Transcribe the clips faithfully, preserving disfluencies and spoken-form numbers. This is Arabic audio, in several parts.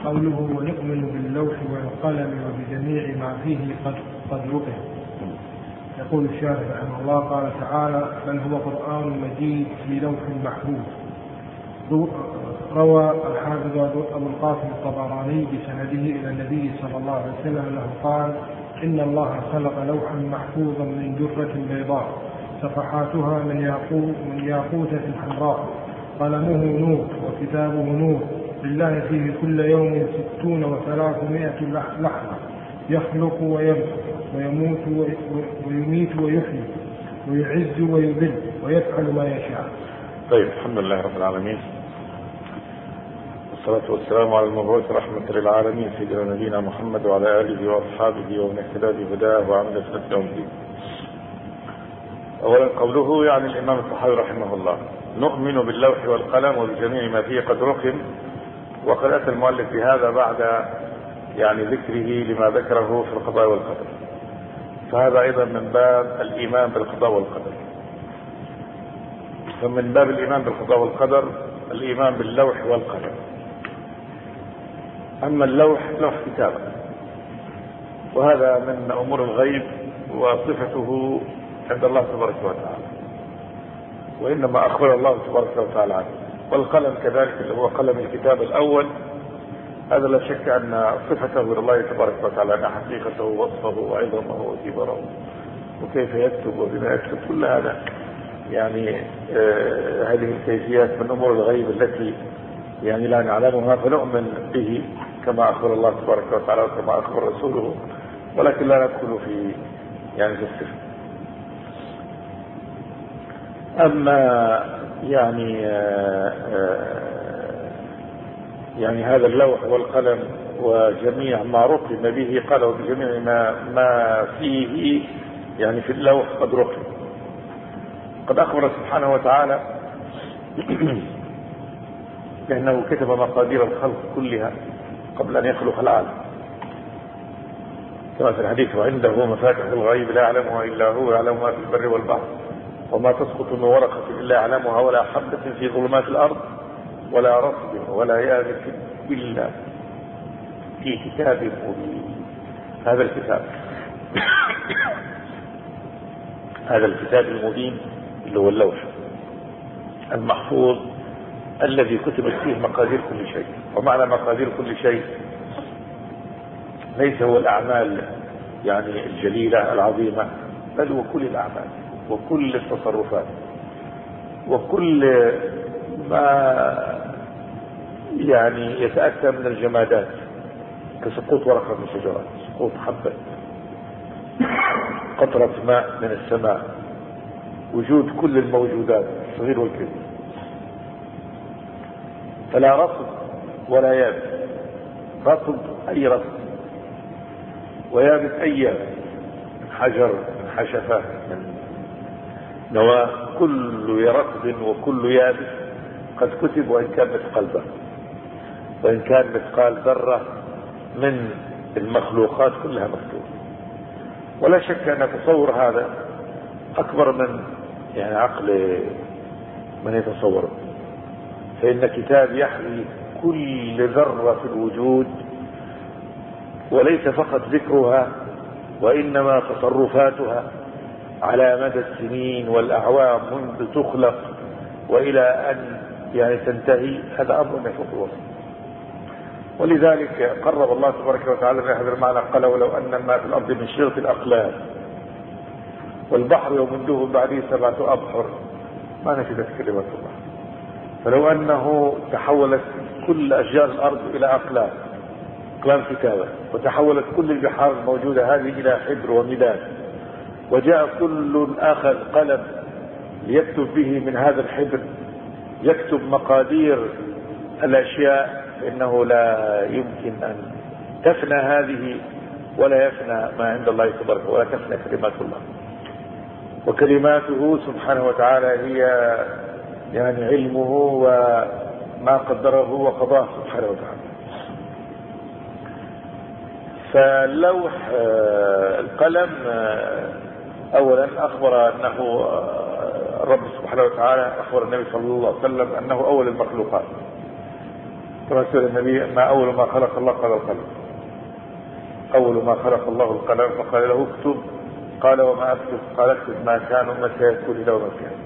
قوله ونؤمن باللوح والقلم وبجميع ما فيه قد قد رقم. يقول الشارح رحمه الله قال تعالى بل هو قرآن مجيد في لوح محفوظ. روى الحافظ أبو القاسم الطبراني بسنده إلى النبي صلى الله عليه وسلم أنه قال إن الله خلق لوحا محفوظا من درة بيضاء صفحاتها من ياقوت من ياقوتة حمراء قلمه نور وكتابه نور لله فيه كل يوم ستون وثلاثمائة لحظة يخلق ويرزق ويموت ويميت ويحيي ويعز ويذل ويفعل ما يشاء. طيب، الحمد لله رب العالمين، والصلاة والسلام على المبعوث رحمة للعالمين سيدنا نبينا محمد وعلى آله وأصحابه ومن اهتدى بهداه وعمل سنته يوم الدين. أولا قوله يعني الإمام الطحاوي رحمه الله نؤمن باللوح والقلم وبجميع ما فيه قد رقم، وقد أتى المؤلف بهذا بعد يعني ذكره لما ذكره في القضاء والقدر، فهذا أيضا من باب الإيمان بالقضاء والقدر. فمن باب الإيمان بالقضاء والقدر الإيمان باللوح والقلم. أما اللوح لوح كتابة، وهذا من أمور الغيب وصفته عند الله تبارك وتعالى، وإنما أخبر الله تبارك وتعالى عنه. والقلم كذلك اللي هو قلم الكتاب الأول، هذا لا شك أن صفته من الله تبارك وتعالى، أن حقيقته ووصفه وعظمه وكبره وكيف يكتب وبما يكتب، كل هذا يعني آه هذه الكيفيات من أمور الغيب التي يعني لا نعلمها، فنؤمن به كما أخبر الله تبارك وتعالى وكما أخبر رسوله، ولكن لا ندخل في يعني في الصفة. أما يعني آآ آآ يعني هذا اللوح والقلم وجميع ما رقم به، قالوا بجميع ما, ما فيه يعني في اللوح قد رقم. قد أخبر سبحانه وتعالى لأنه كتب مقادير الخلق كلها قبل أن يخلق العالم، كما في الحديث وعنده مفاتح الغيب لا يعلمها إلا هو، يعلمها في البر والبحر، وما تسقط من ورقة إلا يعلمها، ولا حبة في ظلمات الأرض ولا رطب ولا يابس إلا في كتاب مبين. هذا الكتاب هذا الكتاب المبين اللي هو اللوح المحفوظ الذي كتبت فيه مقادير كل شيء. ومعنى مقادير كل شيء ليس هو الأعمال يعني الجليلة العظيمة، بل هو كل الأعمال وكل التصرفات وكل ما يعني يتأتى من الجمادات، كسقوط ورقة من شجرة، سقوط حبة، قطرة ماء من السماء، وجود كل الموجودات الصغير والكبير. فلا رطب ولا يابس، رطب أي رطب، ويابس أي يابس، من حجر من حشفة من نواة، كل رطب وكل يابس قد كتب، وإن كان مثقال ذرة، وإن كان مثقال ذرة من المخلوقات كلها مكتوبة. ولا شك أن تصور هذا أكبر من يعني عقل من يتصوره، فإن كتاب يحوي كل ذرة في الوجود، وليس فقط ذكرها وإنما تصرفاتها على مدى السنين والأعوام منذ تخلق وإلى أن يعني تنتهي. هذا أمر ما يفوق الوصف. ولذلك قرب الله تبارك وتعالى من هذا المعنى، قال ولو أن ما في الأرض من شرط الأقلام والبحر يمده بعده سبعة أبحر ما نفدت كلمة الله. فلو أنه تحولت كل أشجار الأرض إلى أقلام أقلام كتابة، وتحولت كل البحار الموجودة هذه إلى حبر ومداد، وجاء كل آخر قلم ليكتب به من هذا الحبر يكتب مقادير الأشياء، فإنه لا يمكن أن تفنى هذه ولا يفنى ما عند الله تبارك، ولا تفنى كلمات الله. وكلماته سبحانه وتعالى هي يعني علمه وما قدره وقضاه سبحانه وتعالى. فاللوح القلم أولا أخبر أنه الرب سبحانه وتعالى أخبر النبي صلى الله عليه وسلم أنه أول المخلوقات، كما سئل النبي ما أول ما خلق الله؟ قال القلم. أول ما خلق الله القلم فقال له اكتب. قال وما أكتب؟ قال اكتب ما كان وما سيكون إلى وما كان.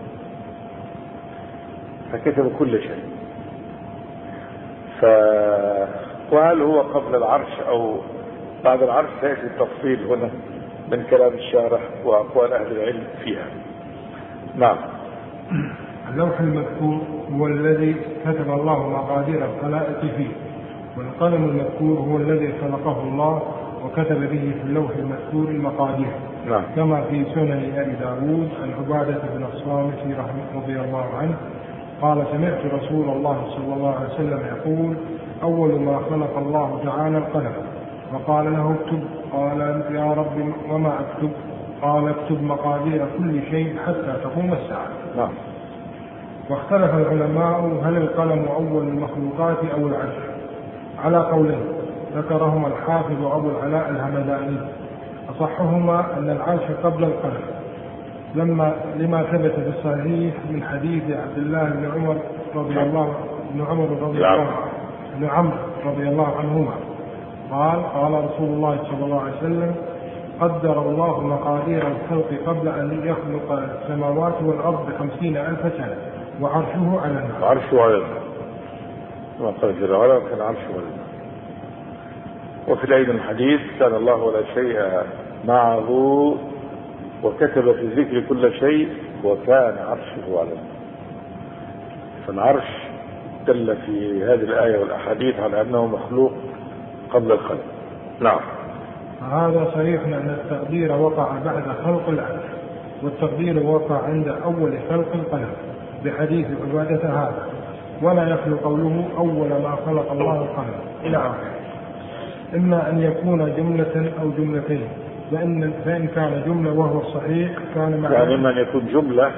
فكتب كل شيء. ف... وهل هو قبل العرش أو بعد العرش؟ سيأتي التفصيل هنا من كلام الشارح وأقوال أهل العلم فيها. نعم. اللوح المذكور هو الذي كتب الله مقادير الخلائق فيه، والقلم المذكور هو الذي خلقه الله وكتب به في اللوح المذكور المقادير. نعم. كما في سنن أبي داود عن عبادة بن الصامت رضي الله عنه قال سمعت رسول الله صلى الله عليه وسلم يقول أول ما خلق الله تعالى القلم، وقال له اكتب. قال يا رب وما أكتب؟ قال اكتب مقادير كل شيء حتى تقوم الساعة. نعم. واختلف العلماء هل القلم أول المخلوقات أو العرش على قولين ذكرهما الحافظ أبو العلاء الهمداني. أصحهما أن العرش قبل القلم لما لما ثبت في الصحيح من حديث عبد الله بن عمر رضي الله بن عمر رضي الله بن عمرو رضي الله عنهما قال قال رسول الله صلى الله عليه وسلم قدر الله مقادير الخلق قبل أن يخلق السماوات والأرض بخمسين ألف سنة وعرشه على الماء. عرشه على الماء. ما قال جل وعلا كان عرشه على الماء. وفي الأيضا الحديث كان الله ولا شيء معه وكتب في الذكر كل شيء وكان عرشه على الماء. فالعرش دل في هذه الآية والأحاديث على أنه مخلوق قبل الخلق. نعم. هذا صريح أن التقدير وقع بعد خلق العرش، والتقدير وقع عند أول خلق القلم بحديث عبادة هذا، ولا يخلو قوله أول ما خلق الله القلم إلى آخره. إما أن يكون جملة أو جملتين، لأن فإن كان جملة وهو الصحيح كان معناه يعني إما أن يكون جملة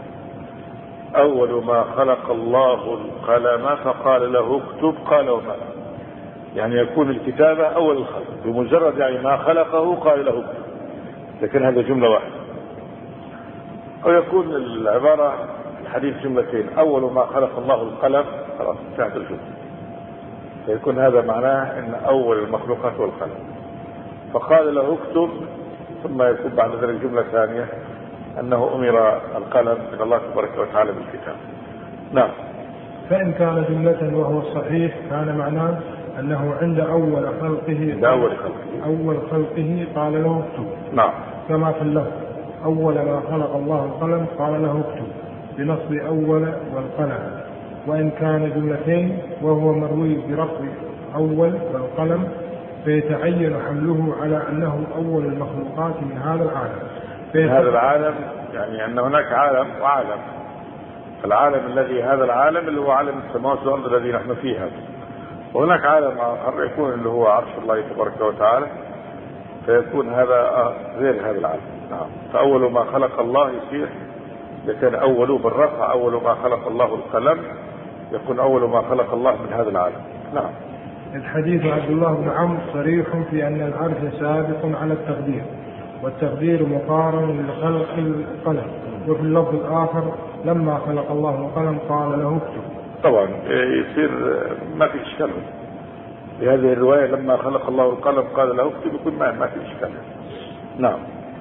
أول ما خلق الله القلم فقال له اكتب قال وما، يعني يكون الكتابة أول الخلق بمجرد يعني ما خلقه قال له اكتب، لكن هذا جملة واحدة. أو يكون العبارة الحديث جملتين أول ما خلق الله القلم خلاص انتهت الجملة، فيكون هذا معناه أن أول المخلوقات هو القلم فقال له اكتب، ثم يكون بعد ذلك جملة ثانية أنه أمر القلم من الله تبارك وتعالى بالكتاب. نعم. فإن كان جملة وهو الصحيح كان معناه أنه عند أول خلقه عند أول خلقه أول خلقه قال له اكتب. نعم. كما في اللفظ أول ما خلق الله القلم قال له اكتب بنصب أول والقلم. وإن كان جملتين وهو مروي برفع أول والقلم فيتعين حمله على أنه أول المخلوقات من هذا العالم. من هذا العالم يعني أن هناك عالم وعالم. العالم الذي هذا العالم اللي هو عالم السماوات والأرض الذي نحن فيها، وهناك عالم آخر يكون اللي هو عرش الله تبارك وتعالى، فيكون هذا غير هذا العالم. نعم. فأول ما خلق الله يصير لكن أول بالرفع أول ما خلق الله القلم يكون أول ما خلق الله من هذا العالم. نعم. الحديث عبد الله بن عمرو صريح في أن العرش سابق على التقدير، والتقدير مقارن لخلق القلم. وفي اللفظ الآخر لما خلق الله القلم قال له اكتب. طبعا يصير ما في إشكال في هذه الرواية لما خلق الله القلم قال له اكتب يكون ما ما في إشكال. نعم.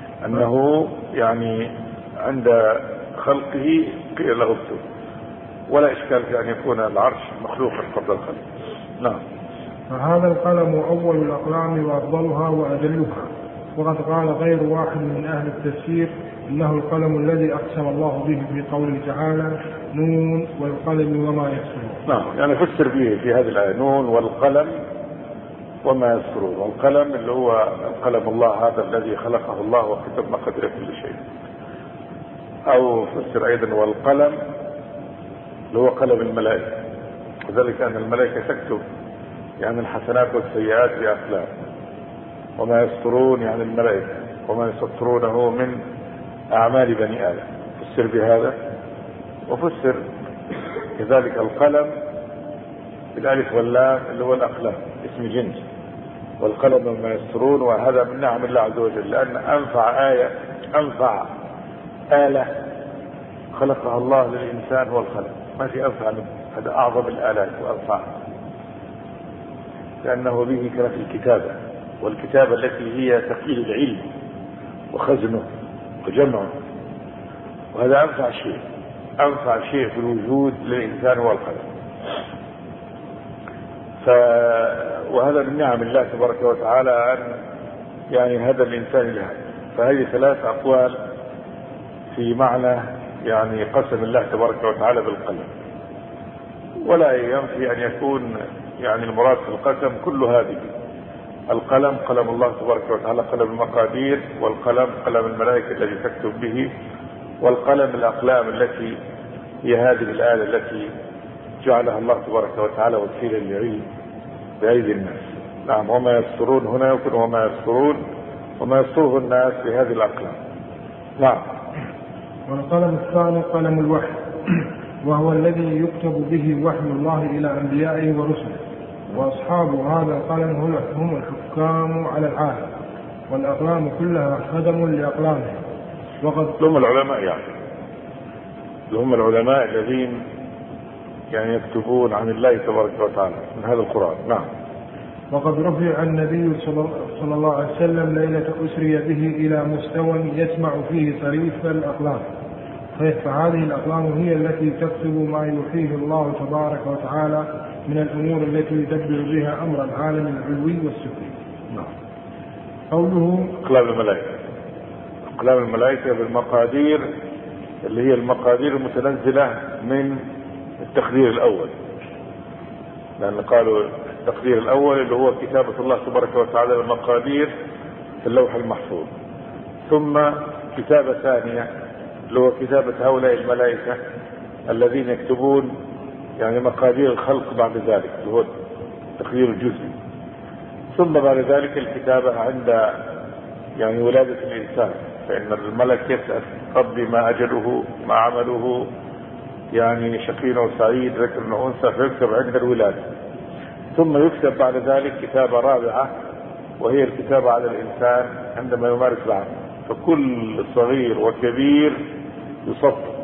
أنه يعني عند خلقه قيل له اكتب، ولا إشكال في أن يكون العرش مخلوقا قبل الخلق. نعم. فهذا القلم أول الأقلام وأفضلها وأجلها، وقد قال غير واحد من أهل التفسير إنه القلم الذي أقسم الله به في قوله تعالى نون والقلم وما يسطرون. نعم. يعني فسر به في هذه الآية نون والقلم وما يسطرون. والقلم اللي هو قلم الله هذا الذي خلقه الله وكتب مقادير كل شيء. أو فسر أيضا والقلم اللي هو قلم الملائكة، وذلك أن الملائكة تكتب يعني الحسنات والسيئات بأقلام، وما يسطرون يعني الملائكة وما يسطرونه من أعمال بني آدم. فسر بهذا. وفسر كذلك القلم بالألف واللام اللي هو الأقلام اسم جنس، والقلم وما يسطرون، وهذا من نعم الله عز وجل، لأن أنفع آية أنفع آلة خلقها الله للإنسان هو القلم، ما في أنفع منه، هذا أعظم الآلات وأنفع. لأنه به كانت الكتابة، والكتابة التي هي تقييد العلم وخزنه وجمعه، وهذا أنفع شيء أنفع شيء في الوجود للإنسان هو القلم. ف... وهذا من نعم الله تبارك وتعالى أن يعني هذا الإنسان له. فهذه ثلاث أقوال في معنى يعني قسم الله تبارك وتعالى بالقلم، ولا ينفي أن يكون يعني المراد في القسم كل هذه. القلم قلم الله تبارك وتعالى قلم المقادير، والقلم قلم الملائكة الذي تكتب به، والقلم الأقلام التي هي هذه الآلة التي جعلها الله تبارك وتعالى وسيلة للعلم بأيدي الناس. نعم، وما يسطرون هنا يكون وما يسطرون وما يسطره الناس بهذه الأقلام. نعم. والقلم الثاني قلم الوحي، وهو الذي يكتب به وحي الله إلى أنبيائه ورسله، وأصحاب هذا القلم هم الحكام على العالم، والأقلام كلها خدم لأقلامهم. وقد هم العلماء يعني هم العلماء الذين يعني يكتبون عن الله تبارك وتعالى من هذا القرآن. نعم. وقد رفع النبي صلى الله عليه وسلم ليلة أسري به إلى مستوى يسمع فيه صريف الأقلام، فهذه الأقلام هي التي تكتب ما يوحيه الله تبارك وتعالى من الأمور التي يدبر بها أمر العالم العلوي والسفلي. نعم. قوله أقلام الملائكة أقلام الملائكة بالمقادير اللي هي المقادير المتنزلة من التقدير الأول، لأن قالوا التقدير الأول اللي هو كتابة الله تبارك وتعالى المقادير في اللوح المحفوظ، ثم كتابة ثانية اللي هو كتابة هؤلاء الملائكة الذين يكتبون يعني مقادير الخلق بعد ذلك اللي هو التقدير الجزئي، ثم بعد ذلك الكتابة عند يعني ولادة الإنسان، فإن الملك يسأل ربي ما أجله ما عمله يعني شقي أو سعيد ذكر أو أنثى، فيكتب عند الولادة. ثم يكتب بعد ذلك كتابة رابعة وهي الكتابة على الإنسان عندما يمارس العمل، فكل صغير وكبير يسطر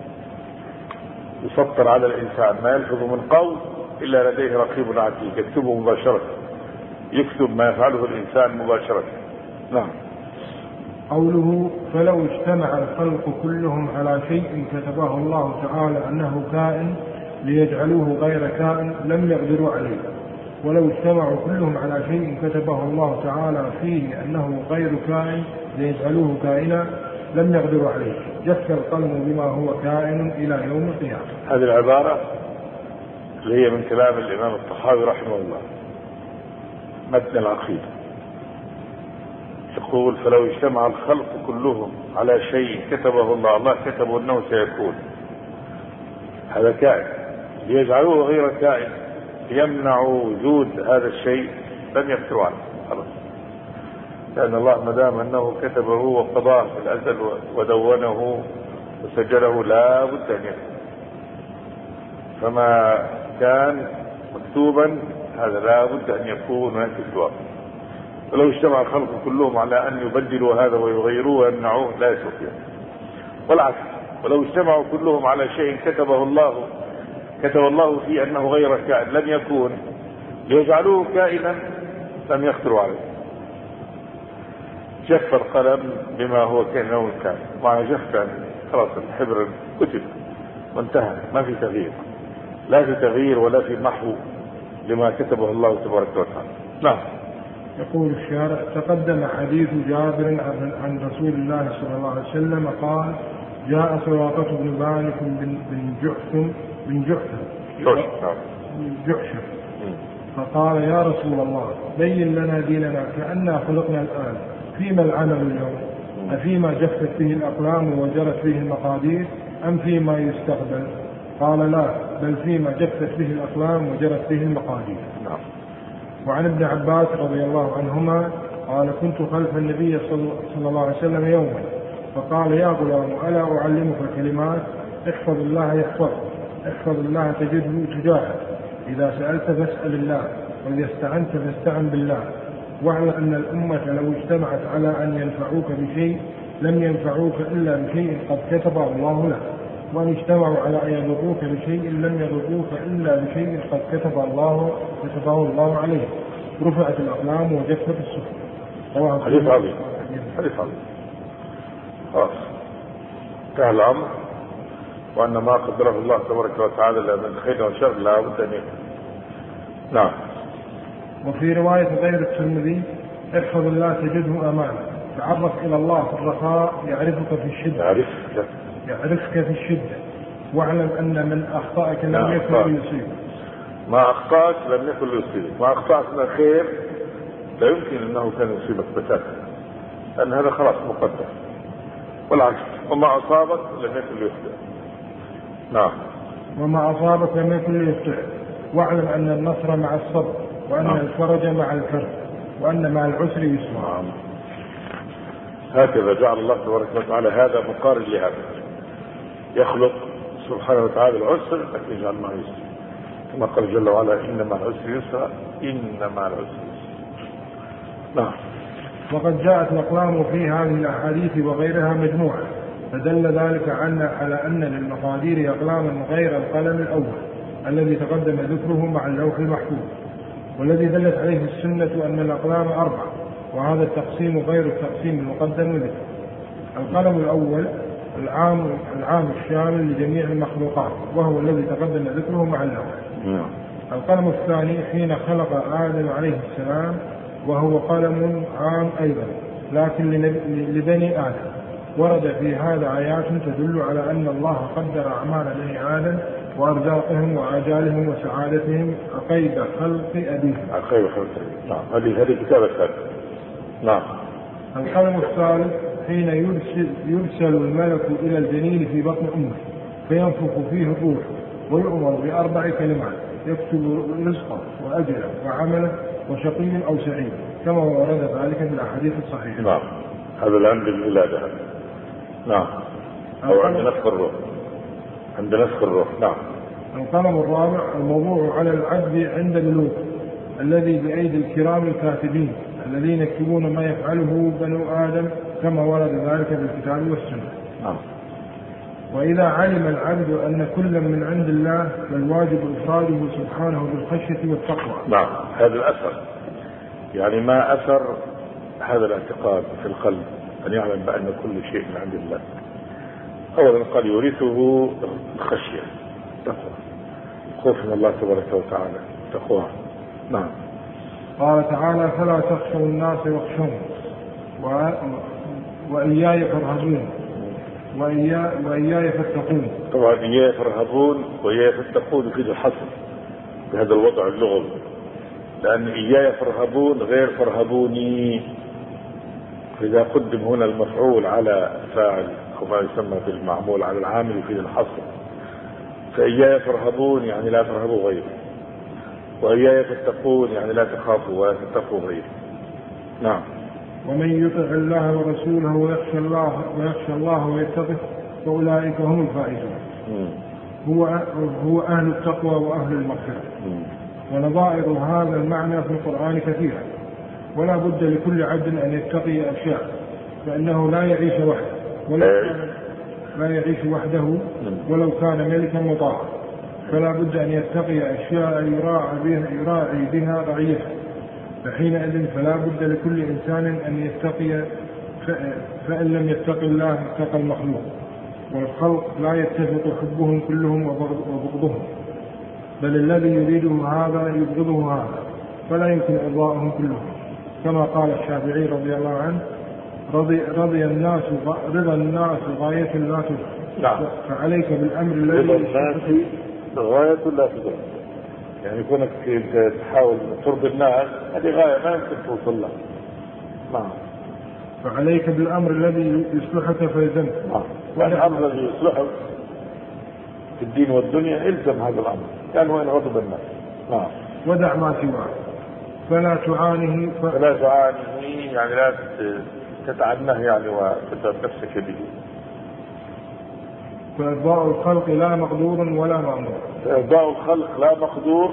يسطر على الإنسان، ما يلفظ من قول إلا لديه رقيب عتيد يكتبه مباشرة، يكتب ما يفعله الإنسان مباشرة. نعم. قوله فلو اجتمع الخلق كلهم على شيء كتبه الله تعالى أنه كائن ليجعلوه غير كائن لم يقدروا عليه، ولو اجتمعوا كلهم على شيء كتبه الله تعالى فيه أنه غير كائن ليجعلوه كائنا لم يقدروا عليه، جف القلم بما هو كائن إلى يوم القيامة. هذه العبارة اللي هي من كلام الإمام الطحاوي رحمه الله متن العقيدة، يقول فلو اجتمع الخلق كلهم على شيء كتبه الله الله كتبه أنه سيكون هذا كائن ليجعلوه غير كائن يمنعوا وجود هذا الشيء لم يقدروا عنه خلاص، لأن الله ما دام أنه كتبه وقضاه في الأزل ودونه وسجله لا بد أن يكون، فما كان مكتوبا هذا لا بد أن يكون هناك الجواب. ولو اجتمع الخلق كلهم على أن يبدلوا هذا ويغيروه ويمنعوه لا يستطيع، والعكس ولو اجتمعوا كلهم على شيء كتبه الله كتب الله فيه أنه غير كائن لم يكون ليجعلوه كائنا لم يقدروا عليه، جف القلم بما هو كائن كان مع جف خلاص الحبر كتب وانتهى، ما في تغيير، لا في تغيير ولا في محو لما كتبه الله تبارك وتعالى. نعم. يقول الشارع تقدم حديث جابر عن رسول الله صلى الله عليه وسلم قال جاء سراقة بن مالك بن جحشم بن جحشم جحشم فقال يا رسول الله بين لنا ديننا كأننا خلقنا الآن، فيما العمل اليوم؟ أفيما جفت به الأقلام وجرت به المقادير أم فيما يستقبل؟ قال لا، بل فيما جفت به الأقلام وجرت به المقادير. نعم. وعن ابن عباس رضي الله عنهما قال كنت خلف النبي صلى الله عليه وسلم يوما فقال يا غلام ألا أعلمك كلمات احفظ الله يحفظك، احفظ الله تجده تجاهك، إذا سألت فاسأل الله، وإذا استعنت فاستعن بالله، واعلم أن الأمة لو اجتمعت على أن ينفعوك بشيء لم ينفعوك إلا بشيء قد كتبه الله لك، وأن اجتمعوا على أن يضروك بشيء لم يضروك إلا بشيء قد كتب الله كتبه الله عليه، رفعت الأقلام وجفت الصحف. حديث عظيم، حديث عظيم. خلاص انتهى الأمر، وأن ما قدره الله تبارك وتعالى من خير وشر لا بد أن يكون. نعم. وفي رواية غير الترمذي: احفظ الله تجده أمامك، تعرف إلى الله في الرخاء يعرفك في الشدة، يعرفك يعرفك في الشدة، واعلم أن من أخطأك لم يكن ليصيبك. ما أخطأك لم يكن ليصيبك، ما أخطأك من الخير لا يمكن أنه كان يصيبك بتاتا، لأن هذا خلاص مقدر، والعكس، وما أصابك لم يكن ليخطئك. نعم. وما أصابك لم يكن ليخطئك، واعلم أن النصر مع الصبر، وأن نعم. الفرج مع الكرب، وأن مع العسر يسرا. نعم. هكذا جعل الله تبارك وتعالى هذا مقارن لهذا، يخلق سبحانه وتعالى العسر لكن يجعل معه يسر، كما قال جل وعلا: إن مع العسر يسرا، إن مع العسر يسرا. نعم. وقد جاءت الأقلام في هذه الأحاديث وغيرها مجموعة، فدل ذلك على أن للمقادير أقلاما غير القلم الأول الذي تقدم ذكره مع اللوح المحفوظ، والذي دلت عليه السنة أن الأقلام أربعة، وهذا التقسيم غير التقسيم المقدم ذكره. القلم الأول العام العام الشامل لجميع المخلوقات، وهو الذي تقدم ذكره مع اللوح. القلم الثاني حين خلق آدم عليه السلام، وهو قلم عام أيضا لكن لبني آدم، ورد في هذا آيات تدل على أن الله قدر أعمال بني آدم وأرزاقهم وآجالهم وسعادتهم عقيب خلق أبيهم. عقيب خلق أبيهم. نعم. هذه هذه كتابة ثالثة. نعم. القلم الثالث حين يرسل, يرسل الملك إلى الجنين في بطن أمه فينفخ فيه الروح، ويؤمر بأربع كلمات يكتب رزقه وأجله وعمله وشقي أو سعيد، كما ورد ذلك في الأحاديث الصحيحة. نعم. هذا العند الولادة. نعم. أو عند نفخ الروح. عند نفخ الروح. نعم. القلم الرابع الموضوع على العبد عند بلوغه، الذي بأيدي الكرام الكاتبين الذين يكتبون ما يفعله بنو آدم، كما ورد ذلك في الكتاب والسنة. نعم. وإذا علم العبد أن كل من عند الله فالواجب إفراده سبحانه بالخشية والتقوى. نعم. هذا الأثر، يعني ما أثر هذا الاعتقاد في القلب، أن يعلم بأن كل شيء من عند الله. أولا قال يورثه الخشية، تقوى، خوف من الله تبارك وتعالى، تقوى. نعم. قال تعالى: فلا تخشوا الناس واخشون وإياي فارهبون وإياي فاتقون. طبعا إياي فارهبون وإياي فاتقون في الحصر بهذا الوضع اللغوي، لأن إياي فارهبون غير فارهبوني، فإذا قدم هنا المفعول على فاعل أو ما يسمى بالمعمول على العامل في الحصر، فإياي فارهبون يعني لا ترهبوا غيره، وإياي فاتقون يعني لا تخافوا ولا تتقوا غيره. نعم. ومن يطع الله ورسوله ويخشى الله ويخشى الله ويتقه فأولئك هم الفائزون. هو هو أهل التقوى وأهل المغفرة. ونظائر هذا المعنى في القرآن كثيرة، ولا بد لكل عبد أن يتقي أشياء، فإنه لا يعيش وحده ولو لا يعيش وحده ولو كان ملكا مطاعا، فلا بد أن يتقي أشياء يراعي بها, يراعي بها رعيته، فحينئذ فلا بد لكل إنسان أن يتقي، فإن لم يتقي الله اتقى المخلوق، والخلق لا يتفق حبهم كلهم وبغضهم، بل الذي يريده هذا يبغضه هذا، فلا يمكن إرضاءهم كلهم، كما قال الشافعي رضي الله عنه: رضي, رضي الناس رضا الناس غاية لا تدرك. نعم. فعليك بالأمر الذي رضا الناس غاية لا تدرك، يعني كونك تحاول ترضي الناس هذه غاية ما يمكن توصل لها. نعم. فعليك بالأمر الذي يصلحك فيلزمك. نعم. والأمر الذي يصلحك في الدين والدنيا الزم هذا الأمر، كان وين غضب الناس. نعم. ودع ما سواه فلا تعانه ف... فلا تعانه يعني لا تتعنه يعني وتتعب نفسك به. فإرضاء الخلق لا مقدور ولا مأمور. فإرضاء الخلق لا مقدور،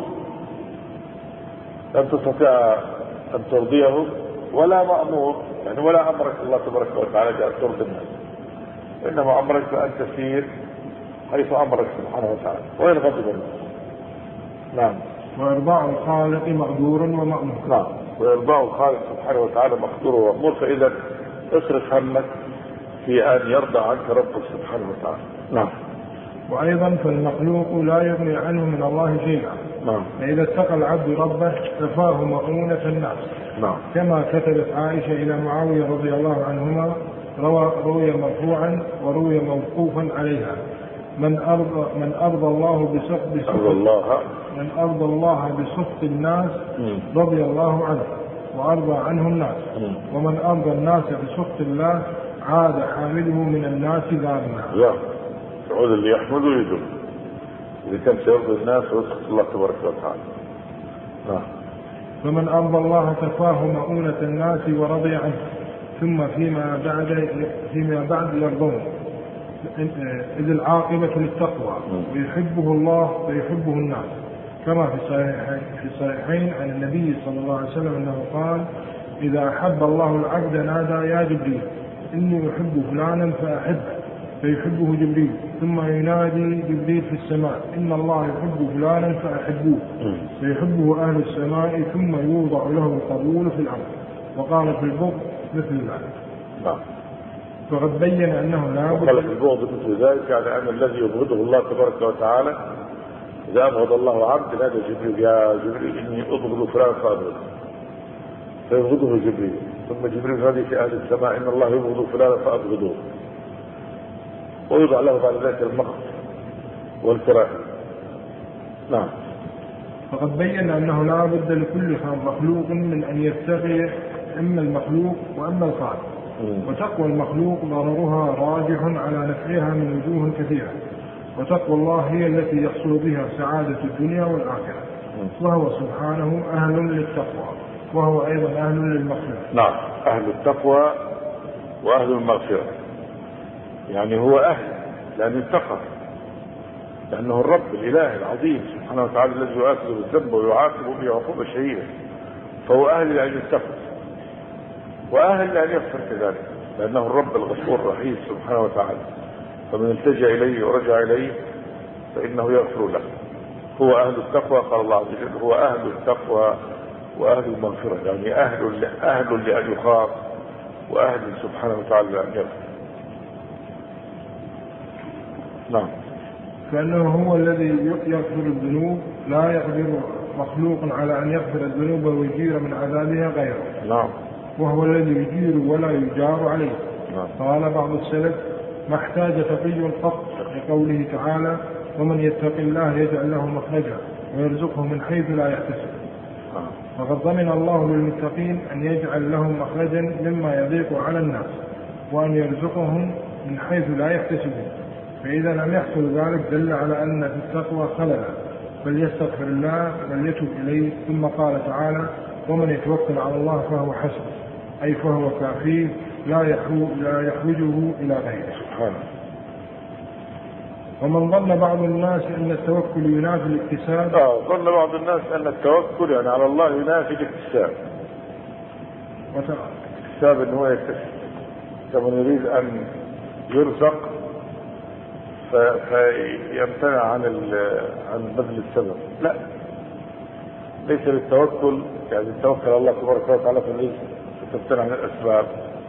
لن تستطيع أن ترضيه، ولا مأمور يعني ولا أمرك الله تبارك وتعالى أن ترضي الناس، إنما أمرك أن تسير حيث أمرك سبحانه وتعالى وين غضب الناس. نعم. وإرضاء الخالق مقدور ومأمور. نعم. ويرضاه الخالق سبحانه وتعالى مقدوره وأمور. فإذا اصرف همك في أن يرضى عنك ربك سبحانه وتعالى. نعم. وأيضا فالمخلوق لا يغني عنه من الله شيئا. نعم. فإذا اتقى العبد ربه كفاه مؤونة الناس. نعم. كما كتبت عائشة إلى معاوية رضي الله عنهما روى روي مرفوعا وروي موقوفا عليها: من أرضى من أرضى الله بسخط بسخط الله من أرضى الله بسخط الناس رضي الله عنه وأرضى عنه الناس، ومن أرضى الناس بسخط الله عاد حامله من الناس ذالنا. يعود اللي يحمده يدل إذا كان سيرضي الناس ويسخط الله تبارك وتعالى. نعم. فمن أرضى الله كفاه مؤونة الناس ورضي عنه، ثم فيما بعد فيما بعد يرضون، إذ العاقبة للتقوى، ويحبه الله ويحبه الناس، كما في الصحيحين في الصحيحين عن النبي صلى الله عليه وسلم أنه قال: إذا أحب الله العبد نادى يا جبريل إني أحب فلانا فأحبه، فيحبه جبريل، ثم ينادي جبريل في السماء إن الله يحب فلانا فأحبوه، فيحبه أهل السماء، ثم يوضع له القبول في الأرض. وقال في البغض مثل ذلك. نعم. فقد بين أنه لا بد. وقال في البغض مثل ذلك، يعني أن الذي يبغضه الله تبارك وتعالى إذا أبغض الله عبد نادى جبريل يا جبريل إني أبغض فلان فأبغضه، فيبغضه جبريل، ثم جبريل ينادي في أهل السماء إن الله يبغض فلان فأبغضوه، ويوضع له بعد ذلك المقت والكراهة. نعم. فقد بين أنه لا بد لكل مخلوق من أن يتقي إما المخلوق وإما الخالق، وتقوى المخلوق ضررها راجح على نفعها من وجوه كثيرة، وتقوى الله هي التي يحصل بها سعادة الدنيا والآخرة، وهو سبحانه أهل للتقوى وهو أيضا أهل للمغفرة. نعم. أهل التقوى وأهل المغفرة، يعني هو أهل لأن اتقى، لأنه الرب الإله العظيم سبحانه وتعالى الذي يؤاخذ بالذنب ويعاقب به عقوبة شديدة، فهو أهل لأن يتقى وأهل لأن يغفر كذلك، لأنه الرب الغفور الرحيم سبحانه وتعالى، فمن التجأ إليه ورجع إليه فإنه يغفر له. هو أهل التقوى، قال الله عز وجل هو أهل التقوى وأهل المغفرة، يعني أهل أهل لأن يخاف وأهل سبحانه وتعالى لأن يغفر. نعم. فإنه هو الذي يغفر الذنوب، لا يقدر مخلوق على أن يغفر الذنوب ويجير من عذابها غيره. نعم. وهو الذي يجير ولا يجار عليه. نعم. قال بعض السلف: ما احتاج تقي قط، لقوله تعالى: ومن يتق الله يجعل له مخرجا ويرزقه من حيث لا يحتسب. فقد ضمن الله للمتقين أن يجعل لهم مخرجا مما يضيق على الناس، وأن يرزقهم من حيث لا يحتسبون. فإذا لم يحصل ذلك دل على أن في التقوى خللا، فليستغفر الله وليتوب إليه. ثم قال تعالى: ومن يتوكل على الله فهو حسبه، أي فهو كافيه لا لا يحوجه إلى غيره. سبحانه. ومن ظن بعض الناس أن التوكل ينافي الاكتساب. آه ظن بعض الناس أن التوكل يعني على الله ينافي الاكتساب. الاكتساب أنه هو يكتسب، كمن يريد أن يرزق فيمتنع عن عن بذل السبب. لا، ليس للتوكل يعني التوكل على الله تبارك وتعالى فليس تمتنع عن الأسباب،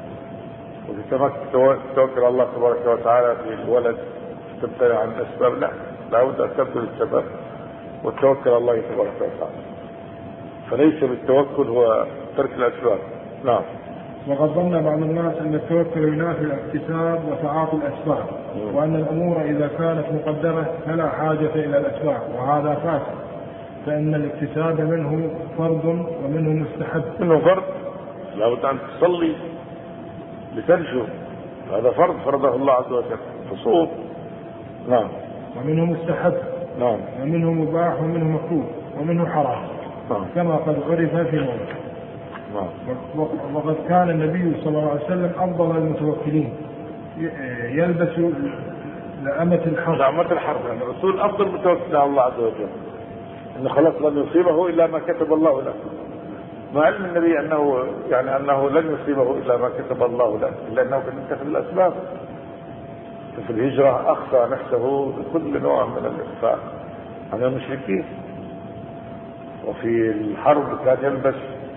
وتتوكل على الله تبارك وتعالى في الولد تمتنع عن الأسباب. لا، لا بد أن تبذل السبب والتوكل على الله تبارك وتعالى. فليس بالتوكل هو ترك الأسباب. نعم. وقد ظن بعض الناس أن التوكل ينافي الاكتساب وتعاطي الأسباب، وأن الأمور إذا كانت مقدرة فلا حاجة إلى الأسباب، وهذا فاسد، فإن الاكتساب منه فرض ومنه مستحب. منه فرض، لا بد أن تصلي لتنجو، هذا فرض فرضه الله عز وجل، تصوم. نعم. ومنه مستحب. نعم. ومنه مباح ومنه مكروه ومنه حرام. نعم. كما قد عرف في موضع. نعم. وقد كان النبي صلى الله عليه وسلم أفضل المتوكلين، يلبس لأمة الحرب. لأمة الحرب، يعني الرسول أفضل متوكل على الله عز وجل، إن خلاص لن يصيبه إلا ما كتب الله له، مع علم النبي أنه يعني أنه لن يصيبه إلا ما كتب الله له، إلا أنه كان يتخذ الأسباب. في الهجرة أخفى نفسه بكل نوع من الإخفاء عن المشركين، وفي الحرب كان يلبس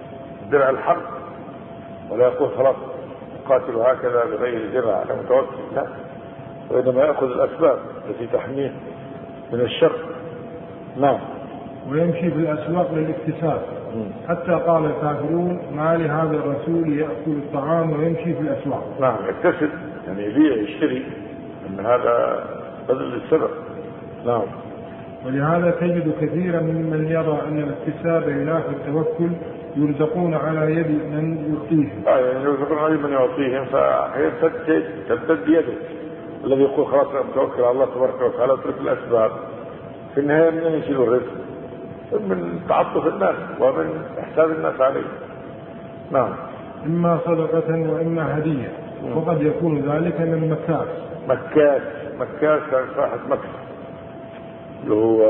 درع الحرب، ولا يقول خلاص قاتل هكذا بغير درع أنا متوكل، لا، وإنما يأخذ الأسباب التي تحميه من الشر. نعم. ويمشي في الأسواق للاكتساب، حتى قال الكافرون ما لهذا الرسول يأكل الطعام ويمشي في الأسواق. نعم، يكتسب يعني يبيع يشتري، أن هذا بدل للسبب. نعم. ولهذا تجد كثيرا ممن يرى أن الاكتساب ينافي التوكل يرزقون على يد من يعطيهم. آه يعني يرزقون على من يعطيهم، فهي تبتد بيده. الذي يقول خلاص أنا متوكل على الله تبارك وتعالى اترك الأسباب، في النهاية من يشيل الرزق؟ من تعطف الناس ومن إحسان الناس عليه. نعم. إما صدقة وإما هدية، وقد يكون ذلك من مكاس. مكاس مكاس كان صاحب مكس، اللي هو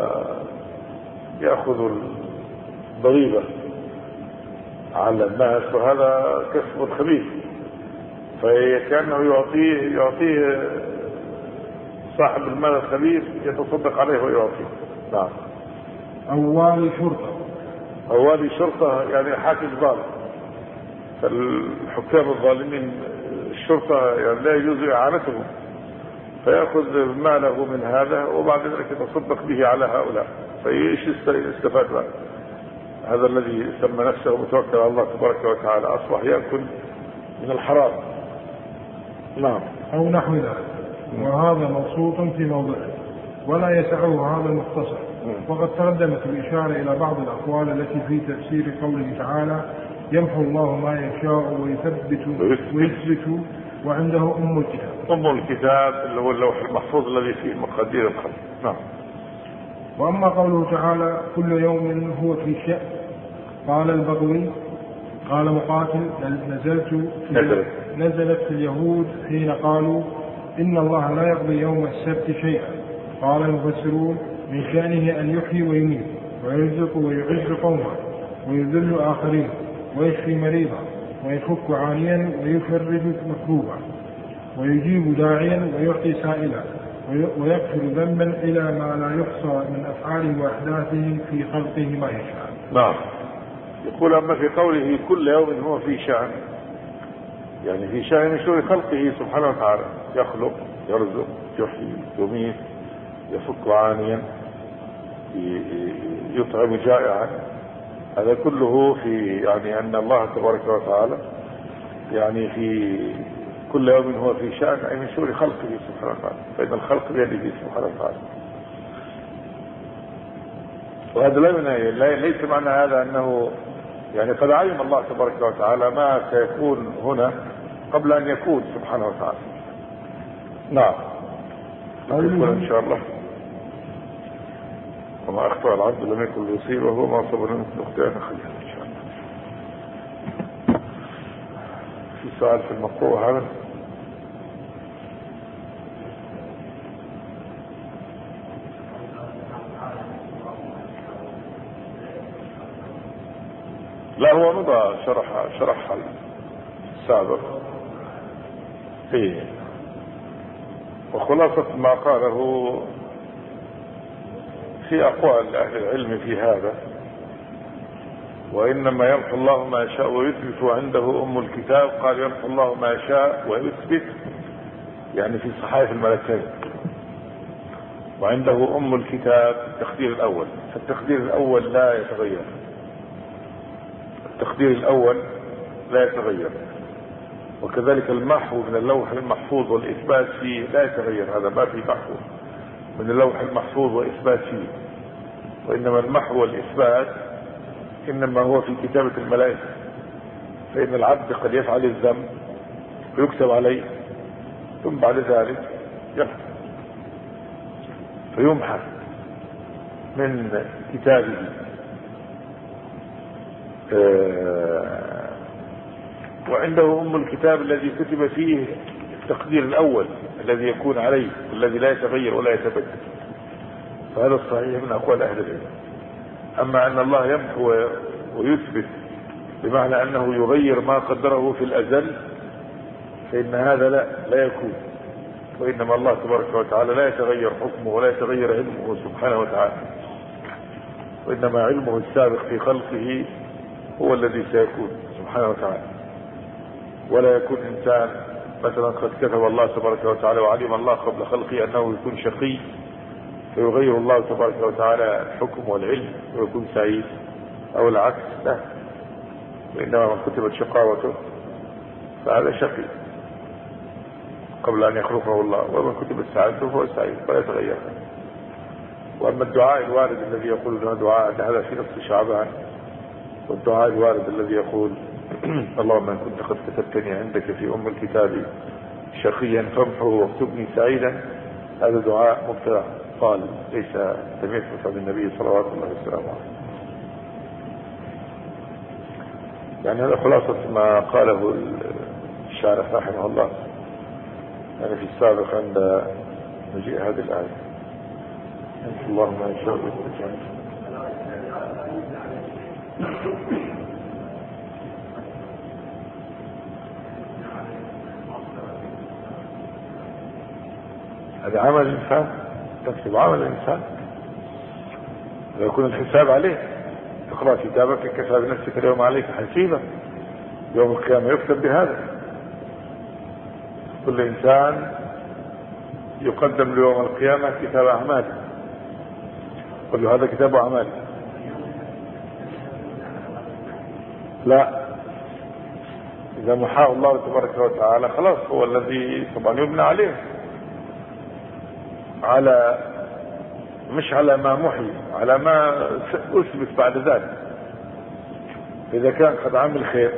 يأخذ الضريبة على الناس، وهذا كسب خبيث، فكأنه يعطيه يعطيه صاحب المال الخبيث يتصدق عليه ويعطيه. نعم. أو والي شرطة. أو والي شرطة يعني حاكم ظالم، فالحكام الظالمين الشرطة يعني لا يجوز إعانتهم، فيأخذ ماله من هذا وبعد ذلك يتصدق به على هؤلاء، فإيش استفاد بقى؟ هذا الذي سمى نفسه متوكل على الله تبارك وتعالى أصبح يأكل من الحرام. نعم. أو نحو ذلك، وهذا مبسوط في موضعه ولا يسعه هذا المختصر. وقد تقدمت الإشارة إلى بعض الأقوال التي في تفسير قوله تعالى يمحو الله ما يشاء ويثبت ويثبت وعنده أم الكتاب. أم الكتاب اللي هو اللوح المحفوظ الذي فيه مقادير الخلق. نعم. وأما قوله تعالى كل يوم هو في شأن، قال البغوي قال مقاتل نزلت في نزلت في اليهود حين قالوا إن الله لا يقضي يوم السبت شيئا. قال المفسرون من شأنه أن يحيي ويميت ويرزق ويعز قوما ويذل آخرين ويشفي مريضا ويفك عانيا ويفرج مكروبا ويجيب داعيا ويعطي سائلا ويغفر ذنبا إلى ما لا يحصى من أفعاله وأحداثه في خلقه ما يشاء. نعم. يقول أما في قوله كل يوم هو في شأن، يعني في شأن من شؤون خلقه سبحانه وتعالى، يخلق يرزق يحيي يميت يفك عانيا يطعم جائعا، هذا كله في يعني أن الله تبارك وتعالى يعني في كل يوم هو في شأن، أي من شؤون خلقه سبحانه وتعالى، فإن الخلق بيده سبحانه وتعالى. وهذا لا ليس معنى هذا أنه يعني قد علم الله تبارك وتعالى ما سيكون هنا قبل أن يكون سبحانه وتعالى. نعم. نقول إن شاء الله وما أخطأ العبد لم يكن ليصيبه وما صبر من اختيار خليل إن شاء الله. في سؤال في المقطوع هذا؟ لا هو مضى شرح شرح السابق. إيه. وخلاصة ما قاله في أقوال أهل العلم في هذا، وإنما يمحو الله ما يشاء ويثبت عنده أم الكتاب. قال يمحو الله ما يشاء ويثبت يعني في صحائف الملكين، وعنده أم الكتاب التقدير الأول، فالتقدير الأول لا يتغير، التقدير الأول لا يتغير. وكذلك المحو من اللوح المحفوظ والإثبات فيه لا يتغير، هذا ما في محو من اللوح المحفوظ وإثبات فيه، وإنما المحو والإثبات إنما هو في كتابة الملائكة، فإن العبد قد يفعل الذنب ويكتب عليه ثم بعد ذلك يمحو فيمحى من كتابه. آه وعنده أم الكتاب الذي كتب فيه التقدير الأول الذي يكون عليه والذي لا يتغير ولا يتبدل، فهذا الصحيح من أقوال أهل العلم. أما أن الله يمحو ويثبت بمعنى أنه يغير ما قدره في الأزل، فإن هذا لا لا يكون، وإنما الله تبارك وتعالى لا يتغير حكمه ولا يتغير علمه سبحانه وتعالى، وإنما علمه السابق في خلقه هو الذي سيكون سبحانه وتعالى. ولا يكون إنسان مثلا قد كتب الله تبارك وتعالى وعلم الله قبل خلقه أنه يكون شقي فيغير الله تبارك وتعالى الحكم والعلم ويكون سعيد، أو العكس، لا. وإنما من كتبت شقاوته فهذا شقي قبل أن يخلقه الله، ومن كتبت سعادته فهو سعيد فلا يتغير. وأما الدعاء الوارد الذي يقول لنا دعاء هذا في نصف شعبان، والدعاء الوارد الذي يقول اللهم إن كنت قد كتبتني عندك في أم الكتاب شقيا فامحه واكتبني سعيدا، هذا دعاء مبتدع قال ليس لم يثبت عن النبي صلوات الله وسلامه عليه. يعني هذا خلاصة ما قاله الشارح رحمه الله يعني في السابق عند مجيء هذه الآية. اللهم إن شاء الله. هذا عمل الإنسان، تكتب عمل الإنسان ويكون الحساب عليه. اقرأ كتابك كفى بنفسك اليوم عليك حسيبا، يوم القيامة يكتب بهذا. كل إنسان يقدم ليوم القيامة كتاب أعماله، قل له هذا كتاب أعماله. لا، إذا محاه الله تبارك وتعالى خلاص هو الذي طبعا يبنى عليه، على مش على ما محي، على ما أثبت بعد ذلك. إذا كان قد عمل خير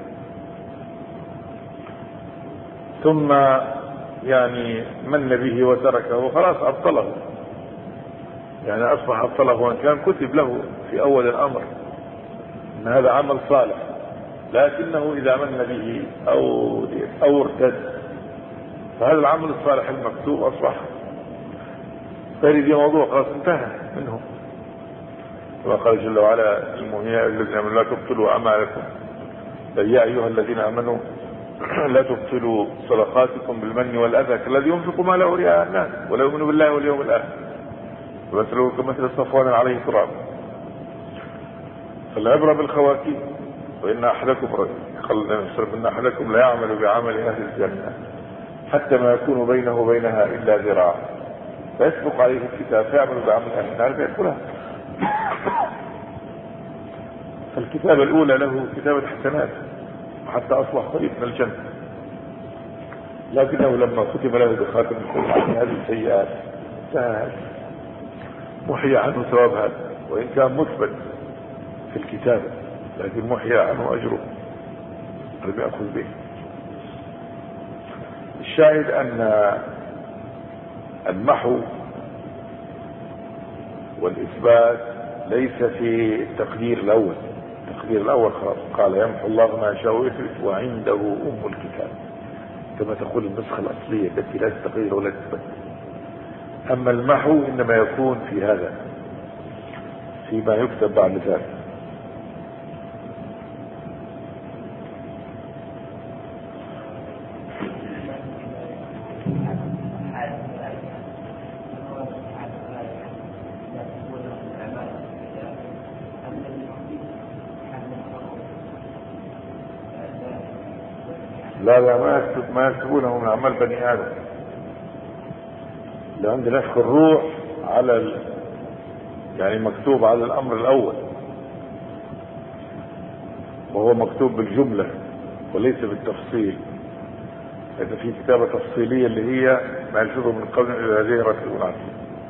ثم يعني من به وتركه خلاص أبطله، يعني أصبح أبطله، وإن كان كتب له في أول الأمر أن هذا عمل صالح، لكنه إذا من به أو أو ارتد فهذا العمل الصالح المكتوب أصبح فهذه موضوع خلاص انتهى منه. كما قال جل وعلا المؤمنين الذين آمنوا لا تبطلوا أعمالكم، يا أيها الذين آمنوا لا تبطلوا صدقاتكم بالمن والأذى كالذي ينفق ماله رئاء الناس ولا يؤمن بالله واليوم الآخر ومثله كمثل صفوان عليه تراب. فالعبرة بالخواتيم. وإن أحدكم إن أحدكم لا يعمل بعمل أهل الجنة حتى ما يكون بينه وبينها إلا ذراع فيسبق عليه الكتاب فيعمل بعمل أهل النار فيدخلها. فالكتابة الأولى له كتابة حسنات حتى أصبح طريق من الجنة، لكنه لما كتب له بخاتم القرآن هذه السيئات محي عنه ثواب هذا، وإن كان مثبت في الكتابة لكن محي عنه أجره لم يأخذ به. الشاهد أن المحو والإثبات ليس في التقدير الأول. التقدير الأول خلاص قال يمحو الله ما يشاء ويثبت وعنده أم الكتاب، كما تقول النسخة الأصلية التي لا تتغير ولا تثبت. أما المحو إنما يكون في هذا فيما يكتب بعد ذلك. لا لا ما يكتب ما يكتبونه من أعمال بني آدم، لأن نفخ الروح على ال... يعني مكتوب على الأمر الأول، وهو مكتوب بالجملة وليس بالتفصيل. لأن في كتابة تفصيلية اللي هي ما يلفظه من قول إلى هذه رتب عتيد،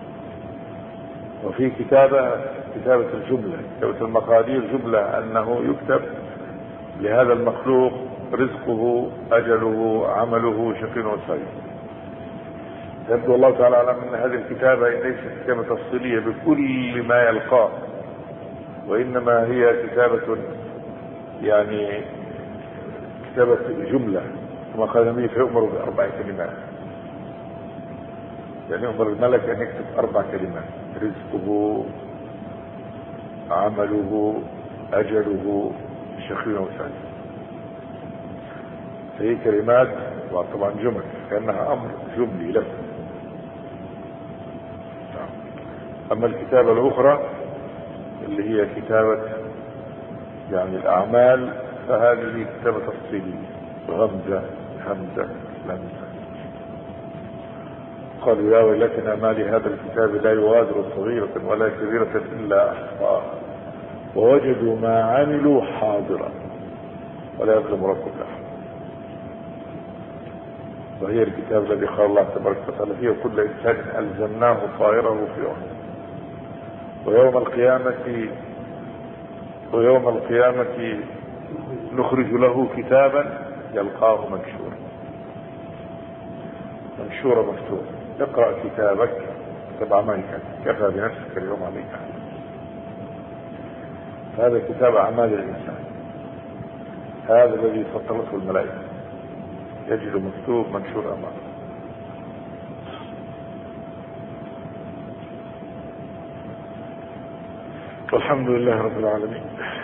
وفي كتابة كتابة الجملة، كتابة المقادير جملة، أنه يكتب لهذا المخلوق رزقه أجله عمله شقي وسعيد. يبدو الله تعالى أعلم أن هذه الكتابة ليست كتابة تفصيلية بكل ما يلقاه، وإنما هي كتابة يعني كتابة جملة، كما قال النبي فيؤمر بأربع كلمات، يعني يؤمر الملك أن يكتب أربع كلمات: رزقه عمله أجله شقي وسعيد. هي كلمات وطبعا جمل كأنها أمر جملي له. أما الكتابة الأخرى اللي هي كتابة يعني الأعمال فهذه كتابة تفصيلية، غمزة همزة لمزة. قالوا يا ويلتنا ما لهذا الكتاب لا يغادر صغيرة ولا كبيرة إلا أحصاها ووجدوا ما عملوا حاضرا ولا يظلم ربك أحد. وهي الكتاب الذي قال الله تبارك وتعالى فيه كل إنسان ألزمناه طائره في عنقه ويوم القيامة ويوم القيامة نخرج له كتابا يلقاه منشورا منشورا مفتوح. اقرأ كتابك تبع ملكا كفى بنفسك اليوم عليك. هذا كتاب أعمال الإنسان، هذا الذي فطرته الملائكة يجد مكتوب منشور أمامه. والحمد لله رب العالمين.